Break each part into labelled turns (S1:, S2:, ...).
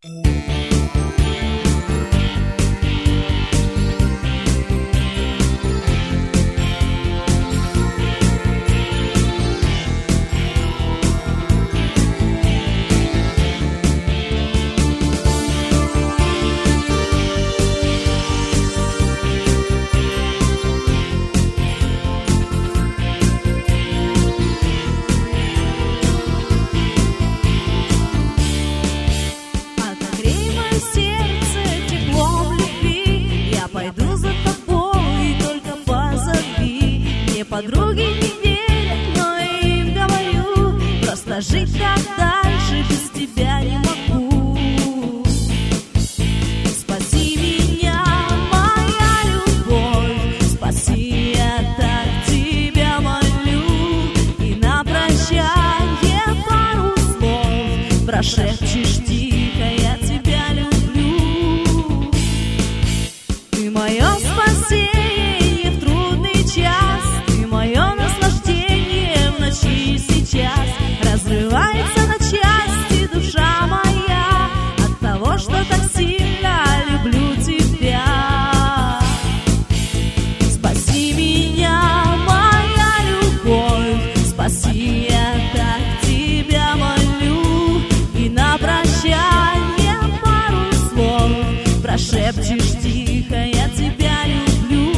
S1: Подруги не верят, но им говорю, просто жить так дальше без тебя не могу. Спаси меня, моя любовь, спаси, я так тебя молю. И на прощанье пару слов прошепчешь тихо, я тебя люблю. Ты мое спасение в трудный час, мое наслаждение в ночи сейчас. Разрывается на части душа моя от того, что так сильно люблю тебя. Спаси меня, моя любовь, спаси, я так тебя молю. И на прощанье пару слов прошепчешь тихо, я тебя люблю.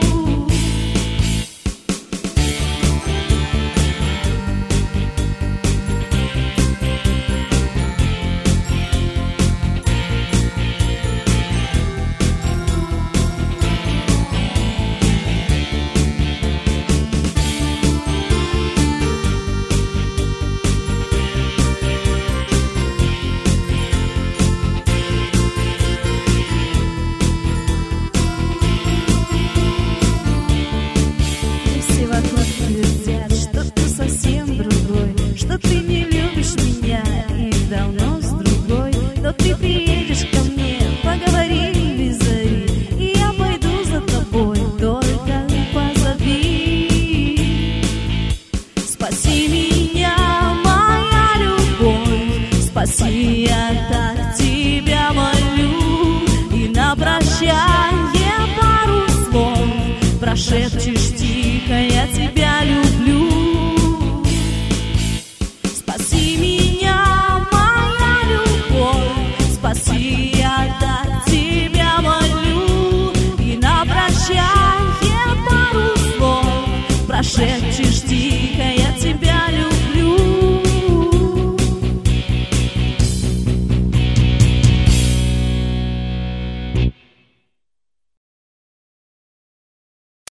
S1: Что ты не любишь меня и давно с другой, но ты приедешь ко мне, поговорим без зари, и я пойду за тобой, только позови. Спаси меня, моя любовь, спаси, я так